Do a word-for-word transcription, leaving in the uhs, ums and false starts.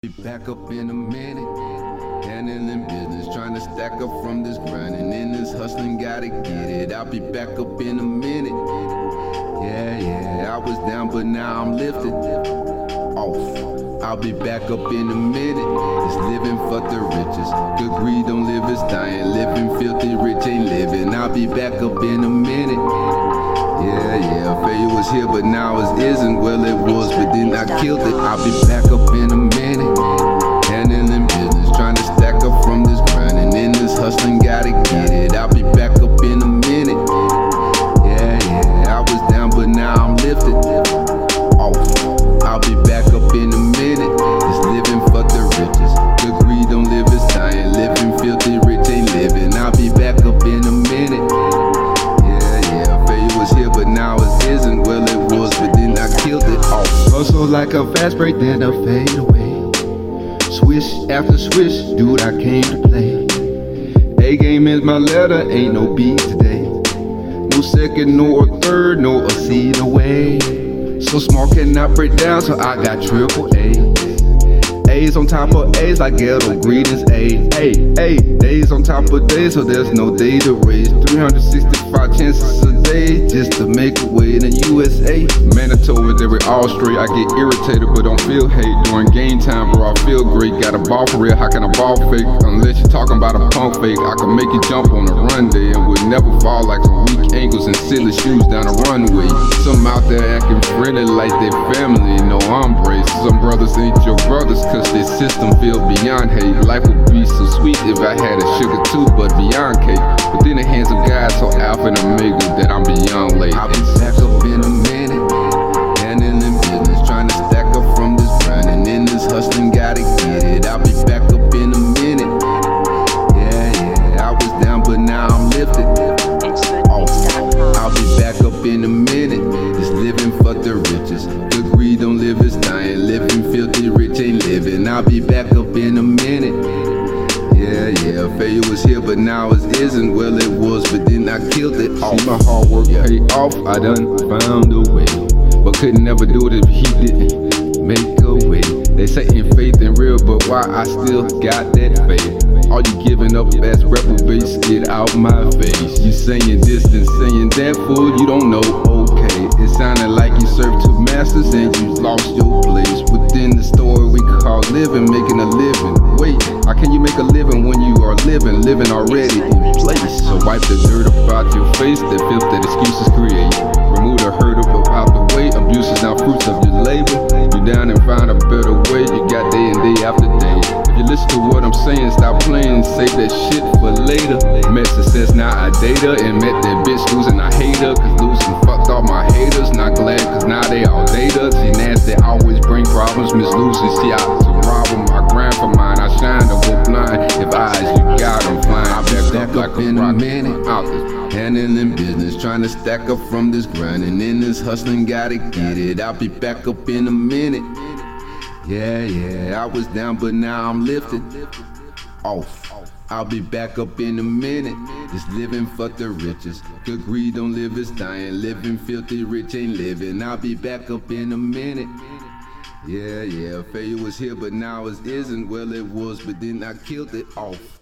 Be back up in a minute, handling business, trying to stack up from this grinding in this hustling, gotta get it. I'll be back up in a minute. Yeah, yeah, I was down, but now I'm lifted off. I'll be back up in a minute. It's living for the riches. Good greed don't live, it's dying. Living filthy, rich ain't living. I'll be back up in a minute. Yeah, yeah, failure was here, but now it isn't. Well, it was, but then I killed it. I'll be back up in a minute, handling business, trying to stack up from this grinding in this hustling, gotta get it. I'll be back up in a minute. Yeah, yeah, I was down, but now I'm lifted off. I'll be back up in a minute. It's living for the riches. Good greed don't live, it's dying. Living filthy, rich ain't living. I'll be back up in a minute. But now it isn't. Well, it was, but then I killed it off. Also like a fast break, then a fade away. Swish after swish, dude, I came to play. A game is my letter, ain't no B today. No second, no a third, no a C away. So small cannot break down, so I got triple A. A's on top of A's like ghetto greetings. A, A, A. Days on top of days, so there's no day to raise. three hundred sixty-five chances a day just to make a way in the U S A. Manitoba, they were all straight. I get irritated, but don't feel hate. During game time, bro, I feel great. Got a ball for real, how can a ball fake? Unless you're talking about a punk fake, I can make you jump on a run day and would never fall like some weak ankles and silly shoes down a runway. Some out there acting friendly like they family, no embrace. Some brothers ain't your brothers, cause this system feel beyond hate. Life would be so sweet if I had a sugar too, but beyond cake. Within the hands of God, so alpha and omega that I'm beyond late. I'll be back up in a minute, handling business, trying to stack up from this grinding in this hustling, gotta get it. I'll be back up in a minute. Yeah, yeah, I was down, but now I'm lifted off. I'll be back up in a minute. It's living for the riches. Good greed don't live, it's dying. Living filthy, rich ain't living. I'll be back up in a minute. Yeah, yeah, failure was here, but now it isn't. Well, it was, but then I killed it off. See my hard work yeah. pay off, I done found a way. But couldn't never do it if he didn't make a way. They say in faith and real, but why I still got that faith? All you giving up as reprobates, get out my face. You saying this and saying that, fool, you don't know, okay. It sounded like you served two masters and you lost your place. Within the story we call living, making a living. Wait, how can you make a living when you are living, living already in place? So wipe the dirt about your face, that filth that excuses create. Remove the hurt up out the way, abuse is now fruits of your labor. You down and find a better way, you got day and day after day. If you listen to what I'm saying, stop playing, save that shit for later. Met success, now I date her, and met that bitch losing, I hate her. Cause losing fucked all my haters, not glad cause now they all date her. See, nasty always bring problems, Miss Lucy, she out to rob them. I grind for mine, I shine, don't go blind. If eyes you got them flying, I'll be back up, like in a minute. Handling business, trying to stack up from this grinding in this hustling, gotta get it. I'll be back up in a minute. Yeah, yeah, I was down, but now I'm lifted off. I'll be back up in a minute. It's living for the riches. Good greed don't live, it's dying. Living filthy, rich ain't living. I'll be back up in a minute. Yeah, yeah, failure was here, but now it isn't. Well, it was, but then I killed it off.